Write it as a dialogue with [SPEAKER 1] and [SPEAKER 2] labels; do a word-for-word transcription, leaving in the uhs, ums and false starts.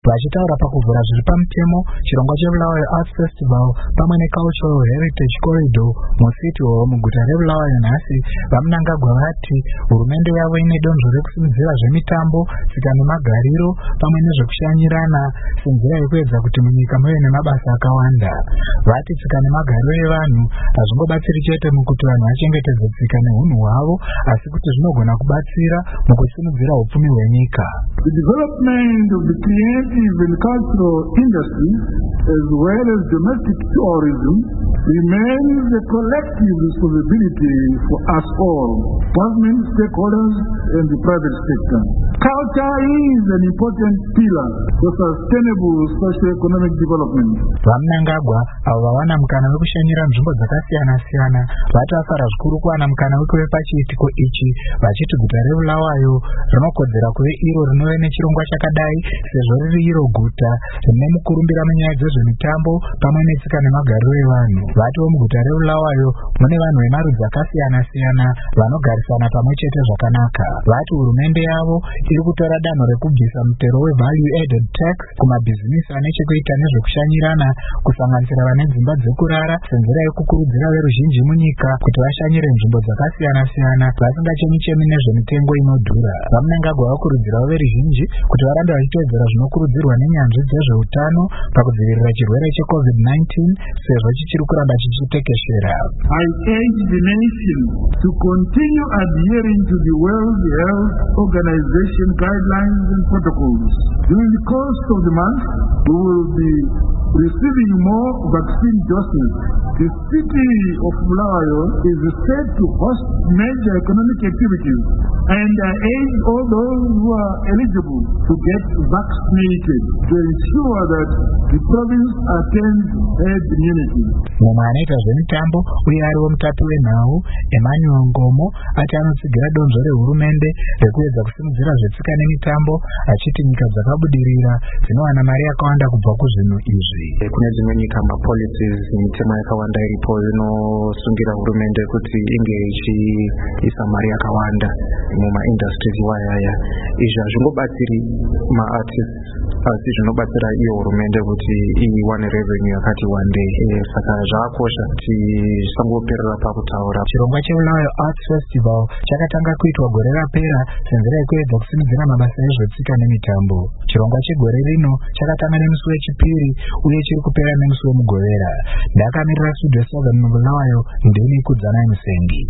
[SPEAKER 1] Vachitaura pakuvhura zviri pamutemo chirongwa cheBulawayo Arts Festival pamwe neCultural Heritage Corridor muCity Hall muguta reBulawayo nhasi, vaMnangagwa vati hurumende yavo ine donzvo rekusimudzira zvemitambo, tsika nemagariro pamwe nezvekushanyirana senzira yekuedza kuti munyika muve nemabasa akawanda. Vati tsika nemagariro evanhu hazvingobatsiri chete mukuti vanhu vachengetedze tsika nehunhu hwavo, asi kuti zvinogona kubatsira mukusimudzira upfumi hwenyika.
[SPEAKER 2] The development of the creative and cultural industries as well as domestic tourism remains a collective responsibility for us all, government, stakeholders and the private sector. Culture is an important pillar for sustainable socio-economic development.
[SPEAKER 1] VaMnangagwa avo vawana mukana wekushanyira nzvimbo dzakasiyana-siyana vati vafara zvikuru kuwana mukana wekuve pachiitiko ichi, vachiti guta reBulawayo rinokodzera kuve iro rinove nechirongwa chakadai sezvo riri iro guta rine mukurumbira munyaya dzezvemitambo pamwe netsika nemagariro evanhu. Vatiwo muguta reBulawayo mune vanhu vemarudzi akasiyana-siyana vanogarisana pamwe chete zvakanaka. Vati hurumende yavo iri kutora danho rekubvisa mutero wevalue added tax kumabhizimisi ane chekuita nezvekushanyirana, kusanganisira vane dzimba dzekurara, senzira yekukurudzira veruzhinji munyika kuti vashanyire nzvimbo dzakasiyana-siyana vasingachemi-chemi nezvemitengo inodhura. VaMnangagwa vakurudzirawo veruzhinji kuti varambe vachiteedzera zvinokurudzirwa nenyanzvi dzezveutano pakudzivirira chirwere checovid nineteen sezvo chichiri kuramba chichitekeshera.
[SPEAKER 2] I urge the nation to continue adhering to the World Health Organization guidelines and protocols. During the course of the month, we will be receiving more vaccine doses. The city of Bulawayo is set to host major economic activities, and I urge all those who are eligible to get vaccinated to ensure that the province attains herd immunity.
[SPEAKER 1] Mumwe anoita zvemitambo uye ariwo mutapi wenhau Emmanuel Ngomo ati anotsigira donzvo rehurumende rekuedza kusimudzira zvetsika nemitambo, achiti nyika dzakabudirira dzinowana mari yakawanda kubva kuzvinhu izvi.
[SPEAKER 3] Kune dzimwe nyika mapolicies mitemo yakawanda iripo inosungira hurumende kuti inge ichiisa mari yakawanda mumaindustries iwayaya. Izvi hazvingobatsiri maartists asi zvinobatsira iyo hurumende kuti iwane revenue yakati wandei. Saka zvakakosha kuti zvisangoperera pakutaura.
[SPEAKER 1] Chirongwa cheBulawayo Arts Festival chakatanga kuitwa gore rapera senzira yekuedza kusimudzira mabasa ezvetsika nemitambo. Chirongwa chegore rino chakatanga nemusi wechipiri uye chiri kupera nemusi wemugovera. Ndakamirira Studio seven muBulawayo, ndini Kudzanai Musengi.